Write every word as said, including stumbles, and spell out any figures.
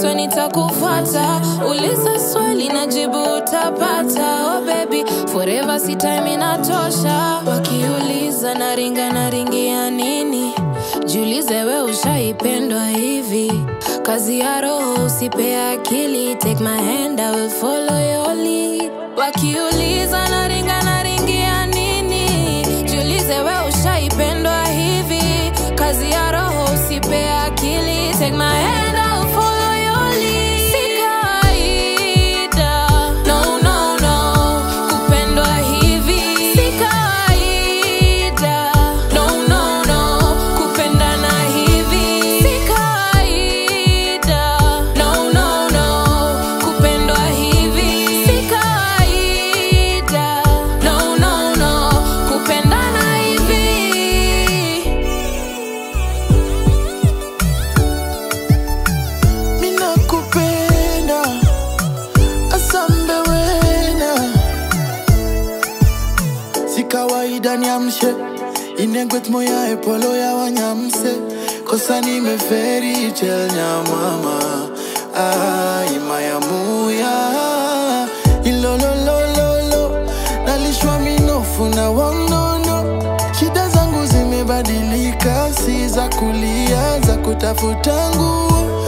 swear nitakufuata. Uliza swali na jibu utapata. Oh baby, forever si time inatosha. Wakiuliza naringa naringia nini, jiulize we ushaipendwa hivi. Kazi ya roho usipe akili. Take my hand, I will follow your lead. Wakiuliza naringa naringia nini, jiulize we ushaipendwa hivi. Kazi ya roho usipe akili. Take my hand, I will follow your lead. Si kawaida, no no no, kupendwa hivi. Si kawaida, no no no, kupendana hivi. Si kawaida, no no no, kupendwa hivi. Si kawaida, no no no, kupendana hivi. Mina kupenda asambe wena, si kawaida niamshe inegwet moya epolo ya wanyamse. Kosa nimeferi chel nyamama, ah, imaya muya ilololololo, nalishwa minofu na wanono. Shida zangu zimebadilika, si za kulia, za kutafuta nguo.